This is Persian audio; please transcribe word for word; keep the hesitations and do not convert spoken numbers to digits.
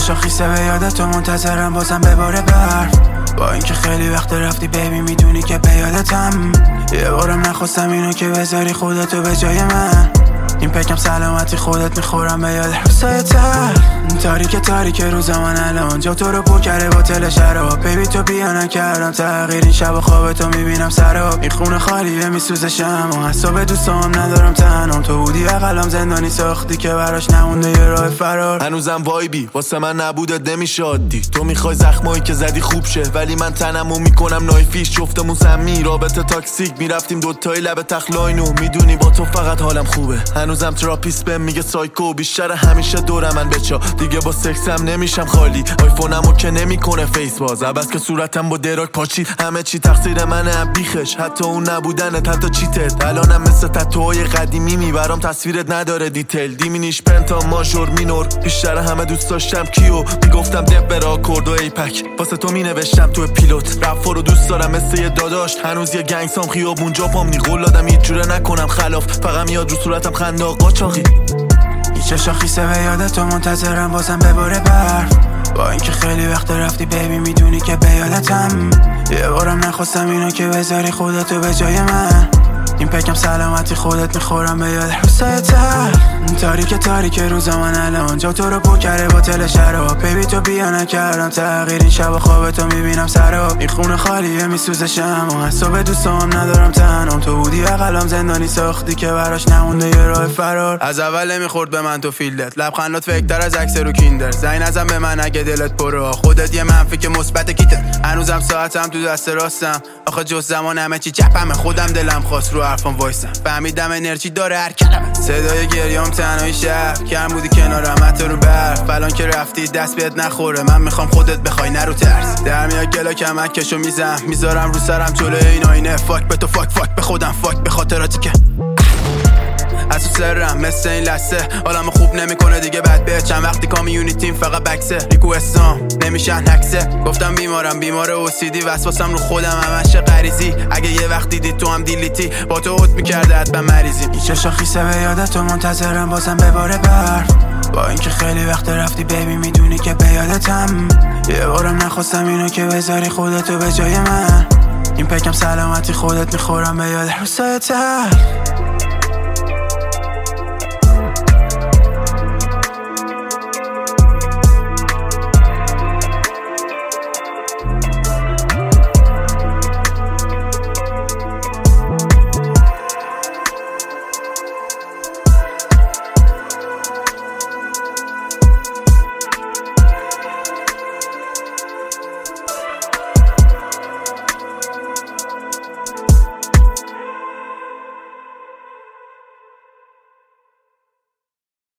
شاخیسه به یادتو منتظرم بازم بباره برف. با اینکه خیلی وقت رفتی بیبی میدونی که به یادتم. یه بارم نخواستم اینو که بذاری خودتو به جای من. این پکم سلامتی خودت میخورم به یاد روزای تر. تاریک تاریک روز من الان جا تو رو پر کرده با تل شراب. بیبی تو بیا نکردم تغییر این شب و خوابتو میبینم سراب. این خونه خالیه میسوزه شمع حساب دوستام ندارم تنام. تو بودی اقلام زندانی ساختی که براش نمونده یه راه فرار. هنوزم وایبی واسه من نبودت نمیشه عادی. تو میخوای زخمایی که زدی خوب شه ولی من تنمو میکنم نایفیش. جفتمون سمی رابطه تاکسیک میرفتیم دوتایی لب تخلاینو. میدونی با تو فقط حالم خوبه. هنوزم تراپیست بهم میگه سایکو. بیشتر همیشه دور من بچا دیگه با سکسم نمیشم خالی. آیفونمو که نمیکنه فیس باز عباس که صورتم با دراک پاچید. همه چی تقصیر منه بیخش حتی اون نبودنت حتی چیتت. الانم مثل تتوهای قدیمی میبرام تصویرت نداره دیتیل. دیمینیش پنتا ماژور مینور. بیشتر همه دوست داشتم کیو میگفتم دب برا آکورد و ایپک. واسه تو مینوشتم تو پیلوت رفا رو دوست دارم مثل یه داداش. هنوز یه گنگسام خیابون جا پام نی قول دادم هیچ جوره نکنم خلاف. فقط میاد رو صورتم خنده قاچاقی. هیچ شاخیسه به یادتو منتظرم بازم بباره برف. با اینکه خیلی وقت رفتی بیبی میدونی که به یادتم. یه بارم نخواستم اینو که بذاری خودتو به جای من. این پکم سلامتی خودت میخورم به یاد روزای تر. تاریک تاریک روز من الان جا تو رو پر کرده با تل شراب. بیبی تو بیا نکردم تغییر این شب و خوابتو میبینم سراب. این خونه خالیه میسوزه شمع حساب دوستام ندارم تنام. تو بودی اقلام زندانی ساختی که براش نمونده یه راه فرار. از اول نمیخورد به من تو فیلدت لبخندات فکرتر از عکس رو کیندر. زنگ نزن به من اگه دلت پره خودت یه منفی که مثبت کیت. هنوزم ساعتم تو دست راستم آخه جز زمان همه چی چپمه. خودم دلم خواست رو حرفم وایسم فهمیدم انرژی داره هر کلمه. صدای گریام تنهایی شب کم بودی کنارم حتی رو برف. الان که رفتی دست بهت نخوره من میخوام خودت بخوای نرو ترس. در میاد گلا کمک کشو میزم میذارم رو سرم جلوی این آینه. فاک به تو فاک فاک به خودم فاک به خاطراتی که از تو سرم مثل این لسه. حالمو خوب نمیکنه دیگه بد به چند وقتی کامیونیتیم فقط بکسه. ریکوستام نمیشن هکسه. گفتم بیمارم بیمار اوسیدی وسواسم رو خودم همش غریزی. اگه یه وقت دیدی تو هم دیلیتی با تو اوت میکرده حتما مریضی. هیچ شاخیسه به یادتو منتظرم بازم بباره برف. با اینکه خیلی وقت رفتی بیبی میدونی که به یادتم. یه بارم نخواستم اینو که بذاری خودتو به جای من. این پکم سلامتی خودت میخورم به یاد روزای تر.